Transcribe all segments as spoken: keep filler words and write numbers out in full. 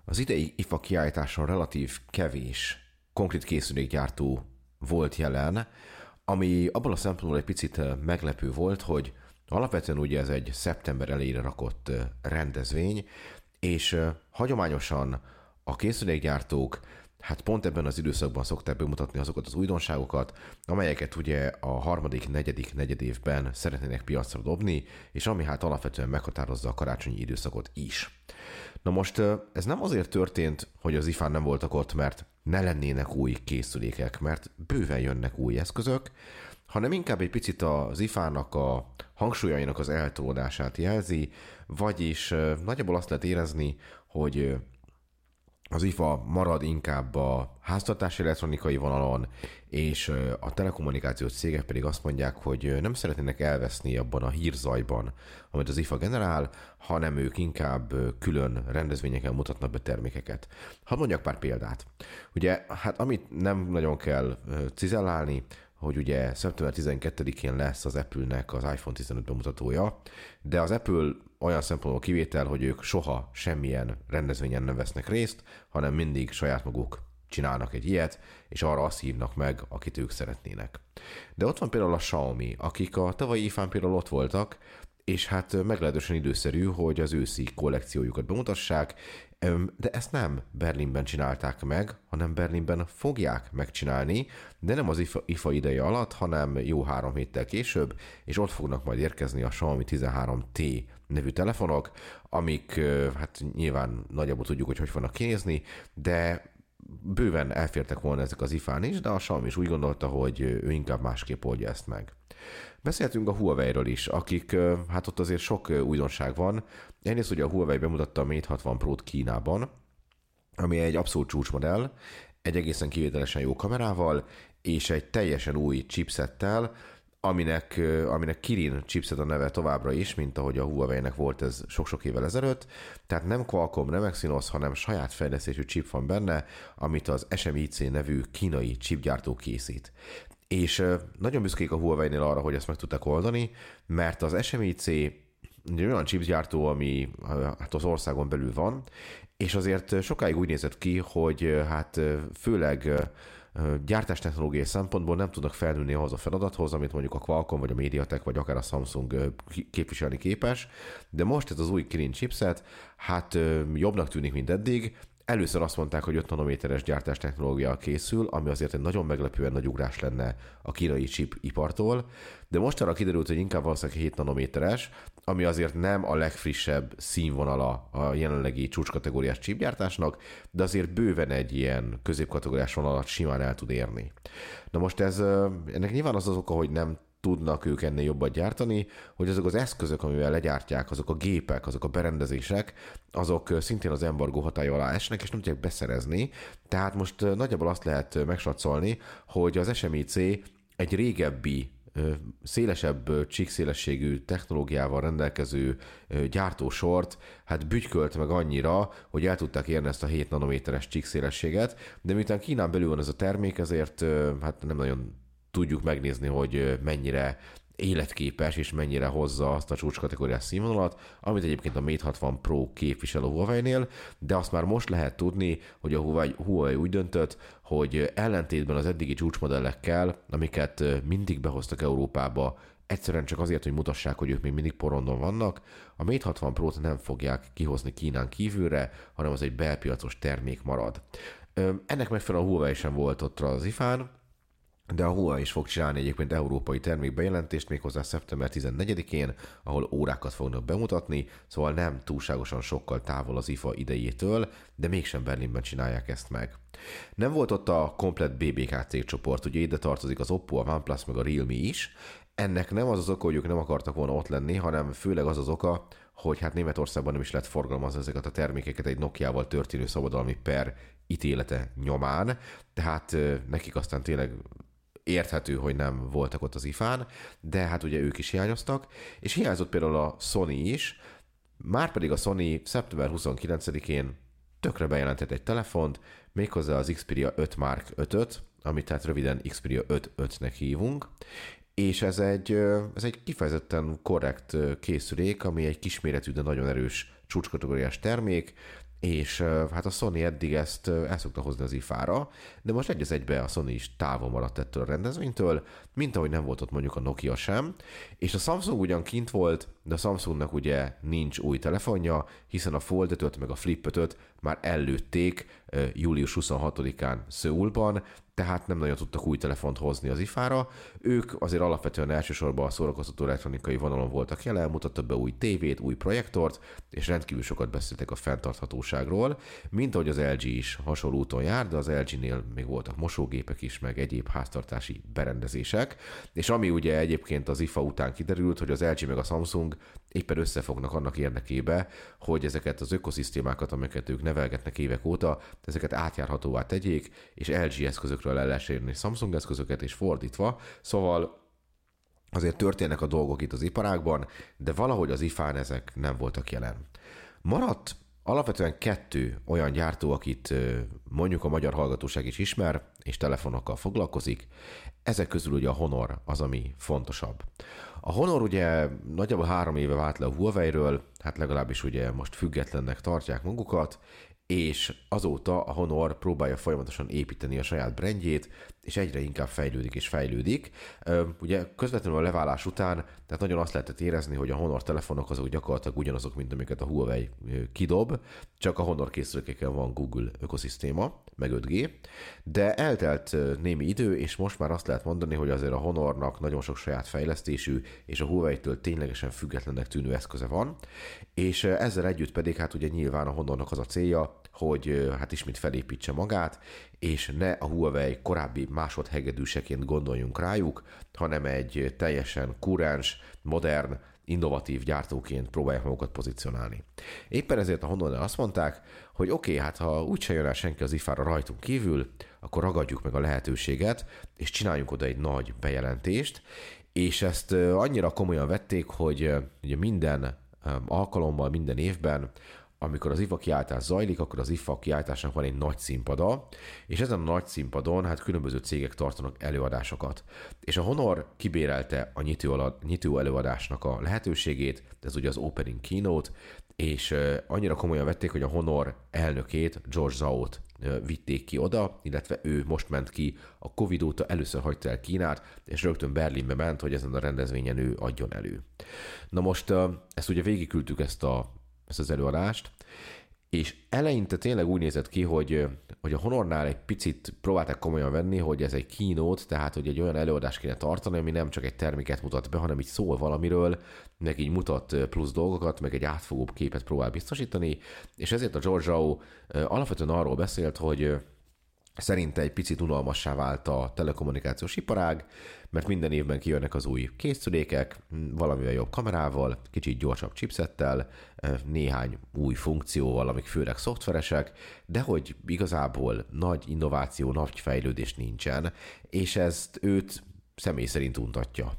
Az idei i fá kiállításon relatív kevés konkrét készülékgyártó volt jelen, ami abban a szempontból egy picit meglepő volt, hogy alapvetően ugye ez egy szeptember elejére rakott rendezvény, és hagyományosan a készülékgyártók hát pont ebben az időszakban szokták bemutatni azokat az újdonságokat, amelyeket ugye a harmadik, negyedik, negyedévben szeretnének piacra dobni, és ami hát alapvetően meghatározza a karácsonyi időszakot is. Na most ez nem azért történt, hogy az i fán nem voltak ott, mert ne lennének új készülékek, mert bőven jönnek új eszközök, hanem inkább egy picit az i fának a hangsúlyainak az eltolódását jelzi, vagyis nagyjából azt lehet érezni, hogy az i fá marad inkább a háztartási elektronikai vonalon, és a telekommunikációs cégek pedig azt mondják, hogy nem szeretnének elveszni abban a hírzajban, amit az i fá generál, hanem ők inkább külön rendezvényeken mutatnak be termékeket. Hadd mondjak pár példát. Ugye, hát amit nem nagyon kell cizellálni, hogy ugye szeptember tizenkettedikén lesz az Apple-nek az iPhone tizenöt bemutatója, de az Apple olyan szempontból kivétel, hogy ők soha semmilyen rendezvényen nem vesznek részt, hanem mindig saját maguk csinálnak egy ilyet, és arra azt hívnak meg, akit ők szeretnének. De ott van például a Xiaomi, akik a tavalyi i fán például ott voltak, és hát meglehetősen időszerű, hogy az őszi kollekciójukat bemutassák, de ezt nem Berlinben csinálták meg, hanem Berlinben fogják megcsinálni, de nem az i fá ideje alatt, hanem jó három héttel később, és ott fognak majd érkezni a Xiaomi tizenhárom té nevű telefonok, amik hát nyilván nagyjából tudjuk, hogy hogy fognak kinézni, de bőven elfértek volna ezek az i fán is, de a Xiaomi is úgy gondolta, hogy ő inkább másképp oldja ezt meg. Beszéltünk a Huawei-ről is, akik, hát ott azért sok újdonság van. Egyrészt ugye a Huawei bemutatta a Mate hatvan Pro-t Kínában, ami egy abszolút csúcsmodell, egy egészen kivételesen jó kamerával, és egy teljesen új chipsettel, aminek, aminek Kirin chipset a neve továbbra is, mint ahogy a Huawei-nek volt ez sok-sok évvel ezelőtt. Tehát nem Qualcomm, nem Exynos, hanem saját fejlesztésű chip van benne, amit az es em i cé nevű kínai chipgyártó készít. És nagyon büszkék a Huawei-nél arra, hogy ezt meg tudták oldani, mert az es em i cé egy olyan chipsgyártó, ami hát az országon belül van, és azért sokáig úgy nézett ki, hogy hát főleg gyártástechnológiai szempontból nem tudnak felnőni ahhoz a feladathoz, amit mondjuk a Qualcomm, vagy a MediaTek, vagy akár a Samsung képviselni képes, de most ez az új Kirin chipset, hát jobbnak tűnik, mint eddig. Először azt mondták, hogy öt nanométeres gyártástechnológia készül, ami azért egy nagyon meglepően nagy ugrás lenne a kínai chip ipartól, de mostanra kiderült, hogy inkább valószínűleg hét nanométeres, ami azért nem a legfrissebb színvonala a jelenlegi csúcskategóriás chipgyártásnak, de azért bőven egy ilyen középkategóriás vonalat simán el tud érni. Na most ez, ennek nyilván az az oka, hogy nem tudnak ők ennél jobbat gyártani, hogy azok az eszközök, amivel legyártják, azok a gépek, azok a berendezések, azok szintén az embargó hatály alá esnek, és nem tudják beszerezni. Tehát most nagyjából azt lehet megsatszolni, hogy az es em i cé egy régebbi, szélesebb csíkszélességű technológiával rendelkező gyártósort hát bütykölt meg annyira, hogy el tudták érni ezt a hét nanométeres csíkszélességet, de miután Kínán belül van ez a termék, ezért hát nem nagyon tudjuk megnézni, hogy mennyire életképes és mennyire hozza azt a csúcskategóriás színvonalat, amit egyébként a Mate hatvan Pro képvisel a Huawei-nél, de azt már most lehet tudni, hogy a Huawei, Huawei úgy döntött, hogy ellentétben az eddigi csúcsmodellekkel, amiket mindig behoztak Európába, egyszerűen csak azért, hogy mutassák, hogy ők még mindig porondon vannak, a Mate hatvan Pro-t nem fogják kihozni Kínán kívülre, hanem az egy belpiacos termék marad. Ennek megfelelően a Huawei sem volt ott az i fán, de a Huawei is fog csinálni egyébként európai termékbejelentést méghozzá szeptember tizennegyedikén, ahol órákat fognak bemutatni, szóval nem túlságosan sokkal távol az i fá idejétől, de mégsem Berlinben csinálják ezt meg. Nem volt ott a komplett bé bé ká cégcsoport, ugye ide tartozik az Oppo, a OnePlus meg a Realme is. Ennek nem az az oka, hogy ők nem akartak volna ott lenni, hanem főleg az az oka, hogy hát Németországban nem is lehet forgalmazni ezeket a termékeket egy Nokiával történő szabadalmi per ítélete nyomán, tehát nekik aztán tényleg érthető, hogy nem voltak ott az i fán, de hát ugye ők is hiányoztak, és hiányzott például a Sony is, márpedig a Sony szeptember huszonkilencedikén tökre bejelentett egy telefont, méghozzá az Xperia öt Mark ötöt, amit tehát röviden Xperia öt ötnek hívunk, és ez egy, ez egy kifejezetten korrekt készülék, ami egy kisméretű, de nagyon erős csúcskategóriás termék, és hát a Sony eddig ezt el szokta hozni az ifára, de most egy az egybe a Sony is távol maradt ettől a rendezvénytől, mint ahogy nem volt ott mondjuk a Nokia sem, és a Samsung ugyan kint volt, de a Samsungnak ugye nincs új telefonja, hiszen a Fold ötöt meg a Flip ötöt már ellőtték július huszonhatodikán Szöulban, tehát nem nagyon tudtak új telefont hozni az ifára. Ők azért alapvetően elsősorban a szórakoztató elektronikai vonalon voltak jelen, mutattak be új tévét, új projektort, és rendkívül sokat beszéltek a fenntarthatóságról, mint ahogy az el gé is hasonló úton jár, de az el génél még voltak mosógépek is, meg egyéb háztartási berendezések, és ami ugye egyébként az ifa után kiderült, hogy az el gé meg a Samsung éppen összefognak annak érdekébe, hogy ezeket az ökoszisztémákat, amiket ők nevelgetnek évek óta, ezeket átjárhatóvá tegyék, és el gé eszközökről el lehet érni Samsung eszközöket, és fordítva. Szóval azért történnek a dolgok itt az iparágban, de valahogy az ifán ezek nem voltak jelen. Maradt alapvetően kettő olyan gyártó, akit mondjuk a magyar hallgatóság is ismer, és telefonokkal foglalkozik. Ezek közül ugye a Honor az, ami fontosabb. A Honor ugye nagyjából három éve vált le a Huawei-ről, hát legalábbis ugye most függetlennek tartják magukat, és azóta a Honor próbálja folyamatosan építeni a saját brandjét, és egyre inkább fejlődik és fejlődik. Ugye közvetlenül a leválás után, tehát nagyon azt lehetett érezni, hogy a Honor telefonok azok gyakorlatilag ugyanazok, mint amiket a Huawei kidob, csak a Honor készülékeken van Google ökoszisztéma, meg öt G, de eltelt némi idő, és most már azt lehet mondani, hogy azért a Honornak nagyon sok saját fejlesztésű, és a Huawei-től ténylegesen függetlennek tűnő eszköze van, és ezzel együtt pedig hát ugye nyilván a Honornak az a célja, hogy hát ismét felépítse magát, és ne a Huawei korábbi másodhegedűseként gondoljunk rájuk, hanem egy teljesen kurens, modern, innovatív gyártóként próbálják magukat pozícionálni. Éppen ezért a Honornál azt mondták, hogy oké, okay, hát ha úgyse jön el senki az ifára rajtunk kívül, akkor ragadjuk meg a lehetőséget, és csináljunk oda egy nagy bejelentést, és ezt annyira komolyan vették, hogy ugye minden alkalommal, minden évben, amikor az ifa kiáltás zajlik, akkor az ifa kiáltásnak van egy nagy színpada, és ezen a nagy színpadon hát különböző cégek tartanak előadásokat. És a Honor kibérelte a nyitó előadásnak a lehetőségét, ez ugye az Opening Keynote, és annyira komolyan vették, hogy a Honor elnökét, George Zhao-t vitték ki oda, illetve ő most ment ki, a Covid óta először hagyta el Kínát, és rögtön Berlinbe ment, hogy ezen a rendezvényen ő adjon elő. Na most ezt ugye végigküldtük ezt a ezt az előadást, és eleinte tényleg úgy nézett ki, hogy, hogy a Honornál egy picit próbálták komolyan venni, hogy ez egy keynote, tehát hogy egy olyan előadást kéne tartani, ami nem csak egy terméket mutat be, hanem így szól valamiről, meg így mutat plusz dolgokat, meg egy átfogóbb képet próbál biztosítani, és ezért a George Zhao alapvetően arról beszélt, hogy szerinte egy picit unalmassá vált a telekommunikációs iparág, mert minden évben kijönnek az új készülékek, valamivel jobb kamerával, kicsit gyorsabb chipsettel, néhány új funkcióval, amik főleg szoftveresek, de hogy igazából nagy innováció, nagy fejlődés nincsen, és ezt őt személy szerint untatja.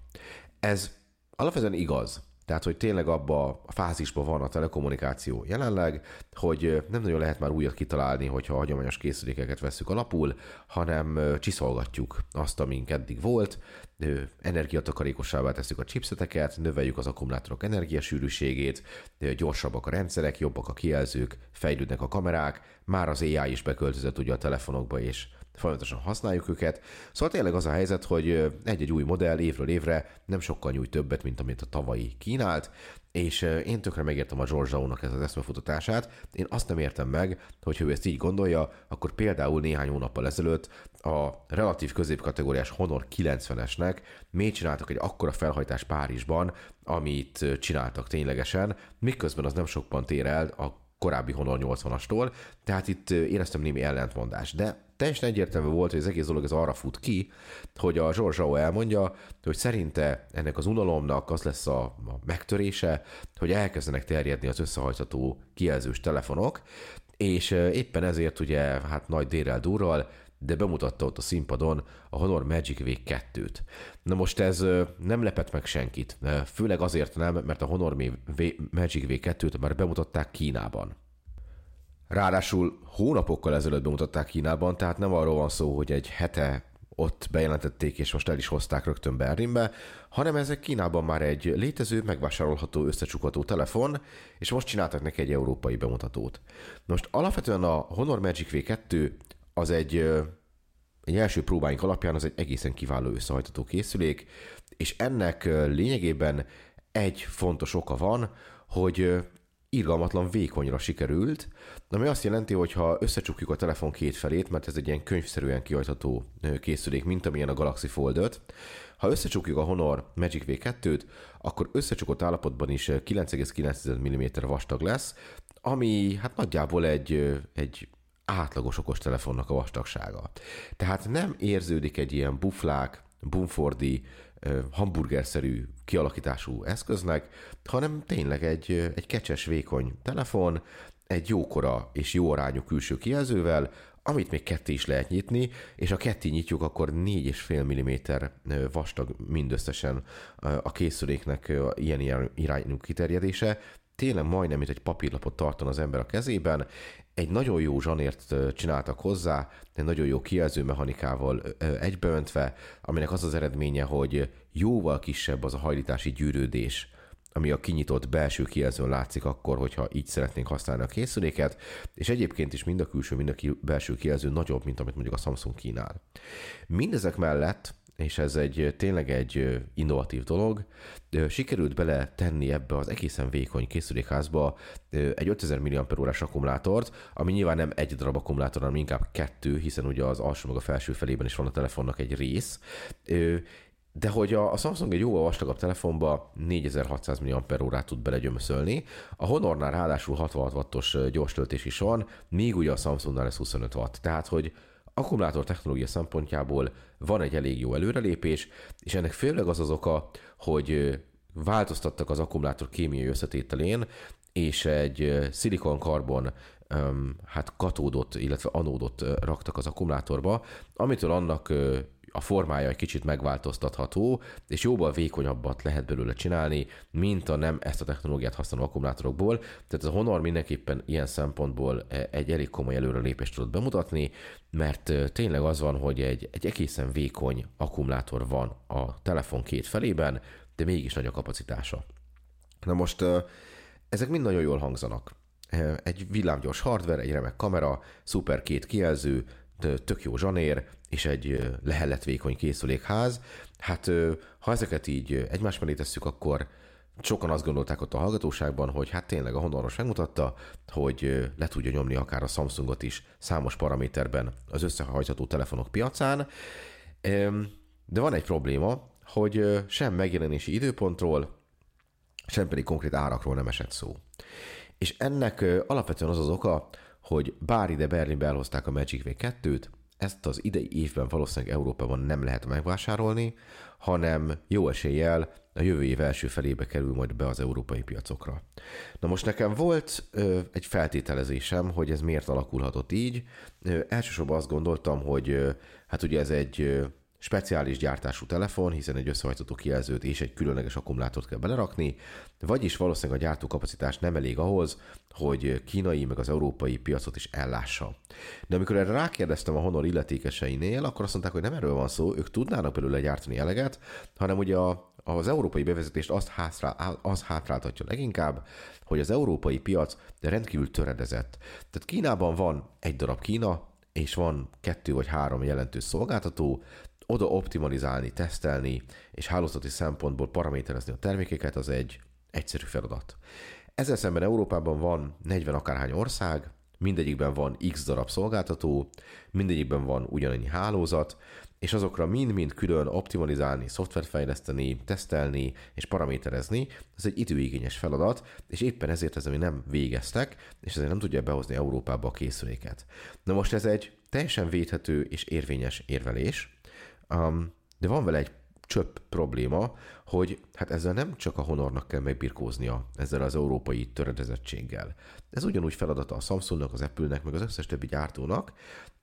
Ez alapvetően igaz. Tehát, hogy tényleg abba a fázisban van a telekommunikáció jelenleg, hogy nem nagyon lehet már újat kitalálni, hogyha hagyományos készülékeket vesszük alapul, hanem csiszolgatjuk azt, amink eddig volt, energiatakarékosabbá tesszük a chipseteket, növeljük az akkumulátorok energiasűrűségét, gyorsabbak a rendszerek, jobbak a kijelzők, fejlődnek a kamerák, már az á i is beköltözött ugye a telefonokba, és folyamatosan használjuk őket. Szóval tényleg az a helyzet, hogy egy-egy új modell évről évre nem sokkal nyújt többet, mint amit a tavalyi kínált, és én tökre megértem a George Zhao-nak ez az eszmefutatását. Én azt nem értem meg, hogy ő ezt így gondolja, akkor például néhány hónappal ezelőtt a relatív középkategóriás Honor kilencvenesnek miért csináltak egy akkora felhajtás Párizsban, amit csináltak ténylegesen, miközben az nem sokban tér el a korábbi Honor nyolcvanastól, tehát itt éreztem némi ellentmondás, de teljesen egyértelmű volt, hogy az egész dolog ez arra fut ki, hogy a George Zhao elmondja, hogy szerinte ennek az unalomnak az lesz a, a megtörése, hogy elkezdenek terjedni az összehajtható kijelzős telefonok, és éppen ezért ugye hát nagy dérrel durral, de bemutatta ott a színpadon a Honor Magic V kettőt. Na most ez nem lepett meg senkit, főleg azért nem, mert a Honor Magic V kettőt már bemutatták Kínában. Ráadásul hónapokkal ezelőtt bemutatták Kínában, tehát nem arról van szó, hogy egy hete ott bejelentették, és most el is hozták rögtön Berlinbe, hanem ezek Kínában már egy létező, megvásárolható, összecsukható telefon, és most csináltak neki egy európai bemutatót. Most alapvetően a Honor Magic vé kettő az egy, egy első próbáink alapján az egy egészen kiváló összehajtható készülék, és ennek lényegében egy fontos oka van, hogy irgalmatlan vékonyra sikerült, ami azt jelenti, hogy ha összecsukjuk a telefon két felét, mert ez egy ilyen könyvszerűen kihajtható készülék, mint amilyen a Galaxy Fold öt, ha összecsukjuk a Honor Magic vé kettőt, akkor összecsukott állapotban is kilenc egész kilenc milliméter vastag lesz, ami hát nagyjából egy, egy átlagos okostelefonnak a vastagsága. Tehát nem érződik egy ilyen buflák, bumfordi, hamburgerszerű kialakítású eszköznek, hanem tényleg egy, egy kecses, vékony telefon, egy jókora és jó arányú külső kijelzővel, amit még ketté is lehet nyitni, és ha ketté nyitjuk, akkor négy egész öt milliméter vastag mindösszesen a készüléknek ilyen irányú kiterjedése. Tényleg majdnem, mint egy papírlapot tartan az ember a kezében. Egy nagyon jó zsanért csináltak hozzá, egy nagyon jó kijelző mechanikával egybeöntve, aminek az az eredménye, hogy jóval kisebb az a hajlítási gyűrődés, ami a kinyitott belső kijelzőn látszik akkor, hogyha így szeretnénk használni a készüléket, és egyébként is mind a külső, mind a belső kijelző nagyobb, mint amit mondjuk a Samsung kínál. Mindezek mellett, és ez egy tényleg egy innovatív dolog, sikerült bele tenni ebbe az egészen vékony készülékházba egy ötezer milliampere órás akkumulátort, ami nyilván nem egy darab akkumulátor, hanem inkább kettő, hiszen ugye az alsó meg a felső felében is van a telefonnak egy rész, de hogy a Samsung egy jóval vastagabb telefonba négyezer-hatszáz milliampere órát tud belegyömöszölni, a Honornál ráadásul hatvanhat wattos gyors töltés is van, míg ugye a Samsungnál ez huszonöt watt, tehát hogy akkumulátor technológia szempontjából van egy elég jó előrelépés, és ennek főleg az az oka, hogy változtattak az akkumulátor kémiai összetételén, és egy szilikon-karbon hát katódot, illetve anódot raktak az akkumulátorba, amitől annak a formája egy kicsit megváltoztatható, és jóval vékonyabbat lehet belőle csinálni, mint a nem ezt a technológiát használó akkumulátorokból. Tehát a Honor mindenképpen ilyen szempontból egy elég komoly előrelépést tudott bemutatni, mert tényleg az van, hogy egy, egy egészen vékony akkumulátor van a telefon két felében, de mégis nagy a kapacitása. Na most ezek mind nagyon jól hangzanak. Egy villámgyors hardware, egy remek kamera, szuper két kijelző, tök jó zsanér, és egy lehelletvékony készülékház. Hát ha ezeket így egymás mellé tesszük, akkor sokan azt gondolták ott a hallgatóságban, hogy hát tényleg a Honoros megmutatta, hogy le tudja nyomni akár a Samsungot is számos paraméterben az összehajtható telefonok piacán. De van egy probléma, hogy sem megjelenési időpontról, sem pedig konkrét árakról nem esett szó. És ennek alapvetően az az oka, hogy bár ide Berlinbe elhozták a Magic vé kettőt, ezt az idei évben valószínűleg Európában nem lehet megvásárolni, hanem jó eséllyel a jövő év első felébe kerül majd be az európai piacokra. Na most nekem volt ö, egy feltételezésem, hogy ez miért alakulhatott így. Ö, elsősorban azt gondoltam, hogy ö, hát ugye ez egy ö, speciális gyártású telefon, hiszen egy összehajtható kijelzőt és egy különleges akkumulátort kell belerakni, vagyis valószínűleg a gyártókapacitás nem elég ahhoz, hogy kínai meg az európai piacot is ellássa. De amikor erre rákérdeztem a Honor illetékeseinél, akkor azt mondták, hogy nem erről van szó, ők tudnának belőle gyártani eleget, hanem ugye a, az európai bevezetést azt, hátrá, az hátráltatja leginkább, hogy az európai piac rendkívül töredezett. Tehát Kínában van egy darab Kína, és van kettő vagy három jelentős szolgáltató, oda optimalizálni, tesztelni, és hálózati szempontból paraméterezni a termékeket, az egy egyszerű feladat. Ezzel szemben Európában van negyven akárhány ország, mindegyikben van x darab szolgáltató, mindegyikben van ugyanannyi hálózat, és azokra mind-mind külön optimalizálni, szoftverfejleszteni, tesztelni és paraméterezni, ez egy időigényes feladat, és éppen ezért ez, ami nem végeztek, és ezért nem tudja behozni Európába a készüléket. Na most ez egy teljesen védhető és érvényes érvelés, Um, de van vele egy csöpp probléma, hogy hát ezzel nem csak a Honornak kell megbirkóznia, ezzel az európai töredezettséggel. Ez ugyanúgy feladata a Samsungnak, az Apple-nek, meg az összes többi gyártónak,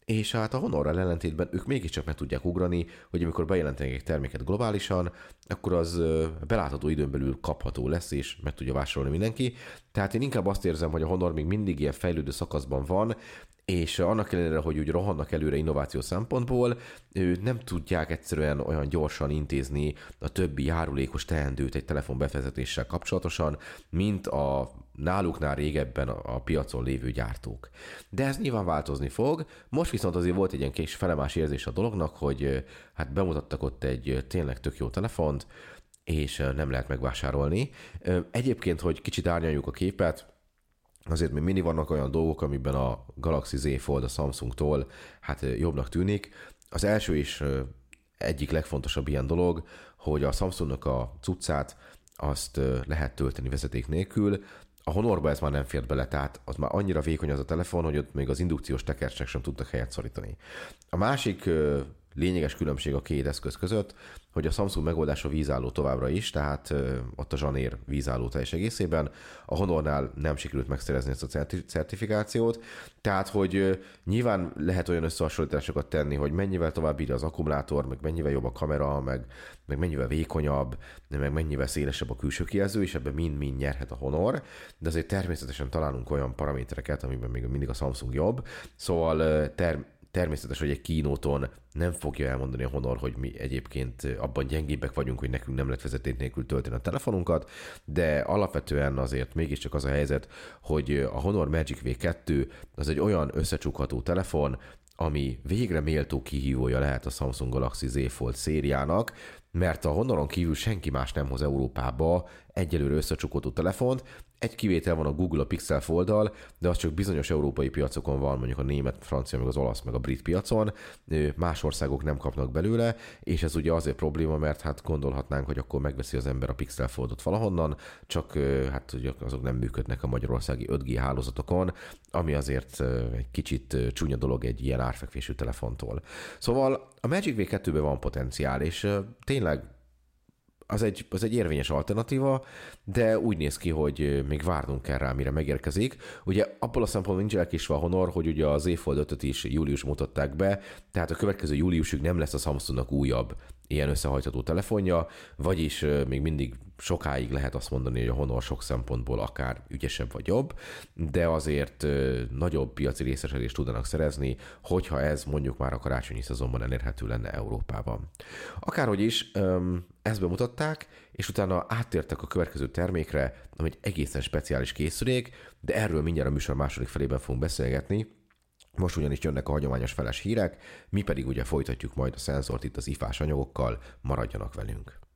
és hát a Honorral ellentétben ők mégiscsak meg tudják ugrani, hogy amikor bejelentenek egy terméket globálisan, akkor az belátható időn belül kapható lesz, és meg tudja vásárolni mindenki. Tehát én inkább azt érzem, hogy a Honor még mindig ilyen fejlődő szakaszban van, és annak ellenére, hogy úgy rohannak előre innováció szempontból, nem tudják egyszerűen olyan gyorsan intézni a többi járulékos teendőt egy telefon befezetéssel kapcsolatosan, mint a náluknál régebben a piacon lévő gyártók. De ez nyilván változni fog. Most viszont azért volt egy ilyen kis felemás érzés a dolognak, hogy hát bemutattak ott egy tényleg tök jó telefont, és nem lehet megvásárolni. Egyébként, hogy kicsit árnyaljuk a képet, azért még mindig vannak olyan dolgok, amiben a Galaxy Z Fold a Samsungtól hát jobbnak tűnik. Az első is egyik legfontosabb ilyen dolog, hogy a Samsungnak a cuccát azt lehet tölteni vezeték nélkül. A Honorba ez már nem fért bele, tehát az már annyira vékony az a telefon, hogy ott még az indukciós tekercsek sem tudtak helyet szorítani. A másik lényeges különbség a két eszköz között, hogy a Samsung megoldása vízálló továbbra is, tehát ö, ott a zsanér vízálló teljes egészében. A Honornál nem sikerült megszerezni ezt a certi- certifikációt, tehát hogy ö, nyilván lehet olyan összehasonlításokat tenni, hogy mennyivel tovább bírja az akkumulátor, meg mennyivel jobb a kamera, meg, meg mennyivel vékonyabb, meg mennyivel szélesebb a külső kijelző, és ebben mind-mind nyerhet a Honor, de azért természetesen találunk olyan paramétereket, amiben még mindig a Samsung jobb, szóval ö, ter- Természetes, hogy egy kínóton nem fogja elmondani a Honor, hogy mi egyébként abban gyengébbek vagyunk, hogy nekünk nem lehet vezeték nélkül tölteni a telefonunkat, de alapvetően azért mégiscsak az a helyzet, hogy a Honor Magic V kettő az egy olyan összecsukható telefon, ami végre méltó kihívója lehet a Samsung Galaxy Z Fold szériának, mert a Honoron kívül senki más nem hoz Európába egyelőre összecsukható telefont. Egy kivétel van a Google a Pixel Folddal, de az csak bizonyos európai piacokon van, mondjuk a német, francia, meg az olasz, meg a brit piacon. Más országok nem kapnak belőle, és ez ugye azért probléma, mert hát gondolhatnánk, hogy akkor megveszi az ember a Pixel Foldot valahonnan, csak hát ugye azok nem működnek a magyarországi öt G hálózatokon, ami azért egy kicsit csúnya dolog egy ilyen árfekvésű telefontól. Szóval a Magic V kettőben van potenciál, és tényleg az egy, az egy érvényes alternatíva, de úgy néz ki, hogy még várnunk kell rá, mire megérkezik. Ugye abból a szempontból nincs elkésve a Honor, hogy ugye a Z Fold ötöt is július mutatták be, tehát a következő júliusig nem lesz a Samsungnak újabb ilyen összehajtható telefonja, vagyis még mindig sokáig lehet azt mondani, hogy a Honor sok szempontból akár ügyesebb vagy jobb, de azért nagyobb piaci részesedést tudnak szerezni, hogyha ez mondjuk már a karácsonyi szezonban elérhető lenne Európában. Akárhogy is, ezt bemutatták, és utána áttértek a következő termékre, ami egy egészen speciális készülék, de erről mindjárt a műsor második felében fogunk beszélgetni. Most ugyanis jönnek a hagyományos feles hírek, mi pedig ugye folytatjuk majd a szenzort itt az ifás anyagokkal, maradjanak velünk.